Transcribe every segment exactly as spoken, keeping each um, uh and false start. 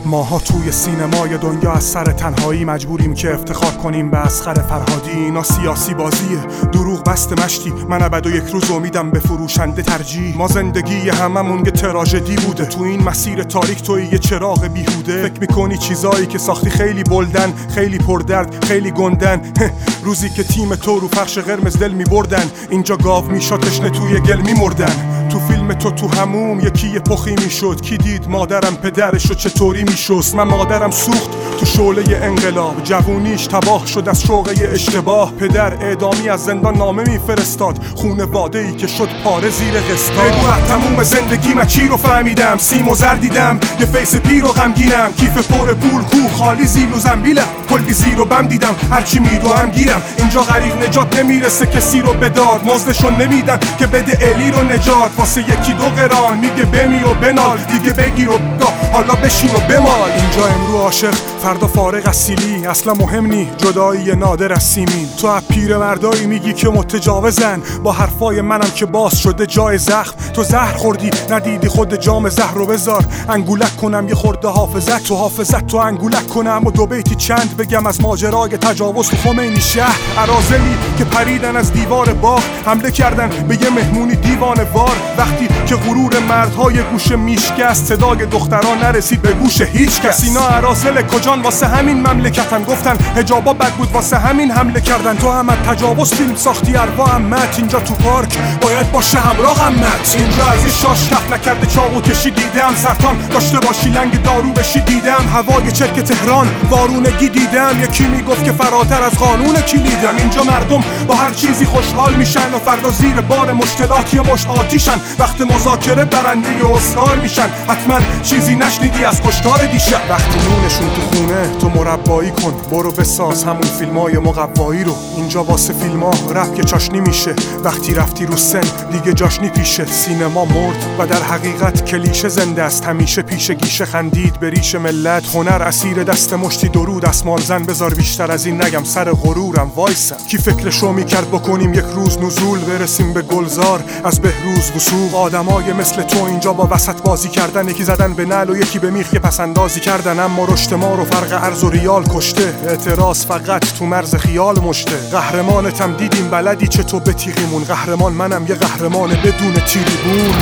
ماها توی سینمای دنیا از سر تنهایی مجبوریم که افتخار کنیم به اصغر فرهادی. اینا سیاسی بازیه، دروغ بست مشتی، من ابد و یک روز امیدم به فروشنده ترجیح. ما زندگی هممون یه تراژدی بوده، تو این مسیر تاریک توی یه چراغ بیهوده. فکر میکنی چیزایی که ساختی خیلی بلدن، خیلی پردرد، خیلی گندن. روزی که تیم تو رو فرش قرمز دل میبردن، اینجا گاو میشد تشنه توی گل میمردن. تو فیلم تو تو هموم یکی یه پخی میشد، کی دید مادرم پدرشو چطوری میشست. من مادرم سوخت تو شعله انقلاب، جوونیش تباه شد از شوقه اشتباه. پدر اعدامی از زندان نامه میفرستاد، خونواده ای که شد پاره زیر قسطا. بگو تموم زندگی من چی رو فهمیدم، سیم و زر دیدم یه فیس پیر و غمگینم. کیف پر پول کو خالی زیل و زنبیلم، کلی زیر و بم دیدم هرچی میدوام گیرم. اینجا غریق نجات نمیرسه کسی رو بداد، مزدشو نمیدن که بده الی رو نجات. واسه یکی دو قران میگه بمی و بنال، دیگه بگیر و بگاه حالا بشین و بمال. اینجا امرو عاشق فردا فارغ از سیلی، اصلا مهم نی جدایی نادر از سیمین. تو از پیر مردایی میگی که متجاوزن، با حرفای منم که باز شده جای زخم. تو زهر خوردی ندیدی خود جام زهر رو بذار، انگولک کنم یه خورده حافظت تو حافظت تو انگولک کنم. و دو بیتی چند بگم از ماجرای تجاوز تو خمینی شهر. اراذلی که پریدن از دیوار باغ، حمله کردن به یه مهمونی دیوانه وار. وقتی که غرور مردهای گوشه میشکست، صدای دختران نرسید به گوش هیچ کس. اینا اراذل کجان واسه همین مملکتن، گفتن حجابا بد بود واسه همین حمله کردن. تو هم تجاوز فیلم ساختی اروا امت، اینجا تو پارک باید باشه همراه امت. اینجا از این شاش کف نکرده چاقو کشی دیدم، سرطان داشته باشی لنگ دارو بشی دیدم. هوای چرک تهران وارونگی دیدم، یکی میگفت که فراتر از قانون کلیدم. اینجا مردم با هر چیزی خوشحال میشن و فردا زیر بار مشکلات یه مشت آتیشن. وقت مذاکره برنده اسکار میشن، حتما چیزی نشنیدی از کشتار دیشب. وقتی نونشون تو خونه تو مربایی کن، برو بساز همون فیلمای مقوایی رو. اینجا واسه فیلما رپ که چاشنی میشه، وقتی رفتی رو سن دیگه جاشنی پیشه. سینما مرد و در حقیقت کلیشه زنده است، همیشه پیش گیشه خندید به ریش ملت. هنر اسیر دست مشتی درود اسمان زن، بذار بیشتر از این نگم سر غرورم وایسم. کی فکرشو میکرد بکنیم یک روز نزول، برسیم به گلزار از بهروز وثوق. آدمای مثل تو اینجا با وسط بازی کردن، یکی زدن به نعل و یکی به میخ پسندازی کردن. اما رشد ما رو فرق ارز و ریال کشته، اعتراض فقط تو مرز خیال مشته. قهرمانتم دیدیم بلدی چه تو به تیغیمون، قهرمان منم یه قهرمان بدون تیریبون،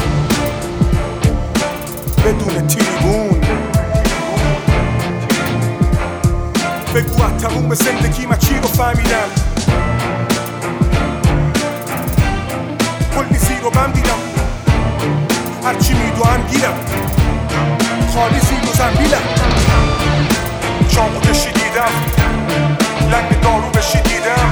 بدون تیریبون. بگو از تموم زندگی من چی رو فهمیدم، کلی زیر و بم دیدم هرچی میدوام گیرم. خالی زیر و زنبیلم، چاقو کشی دیدم لنگ دارو بشی دیدم.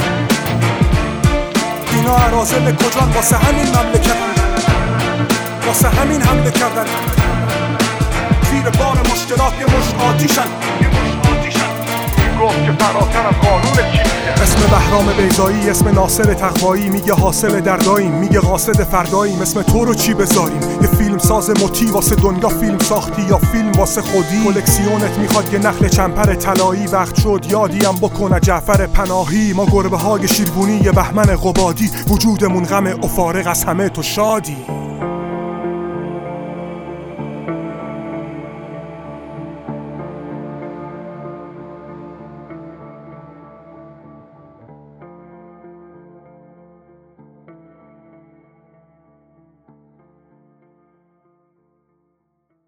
اینا اراذل کجان واسه همین مملکتن، واسه همین حمله کردن. زیر بار مشکلات یه مشت آتیشن، گفت که فراتر از قانون کلیه. اسم بهرام بیضایی، اسم ناصر تقوایی، میگه حاصل درداییم، میگه قاصد فرداییم. اسم تو رو چی بذاریم؟ یه فیلم ساز مطی واسه دنیا فیلم ساختی یا فیلم واسه خودی؟ کلکسیونت میخواد یه نخل چنپر طلایی، وقت شد یادیم بکنه جعفر پناهی. ما گربه های شیربونی یه بهمن قبادی، وجودمون غم افارق از همه تو شادی.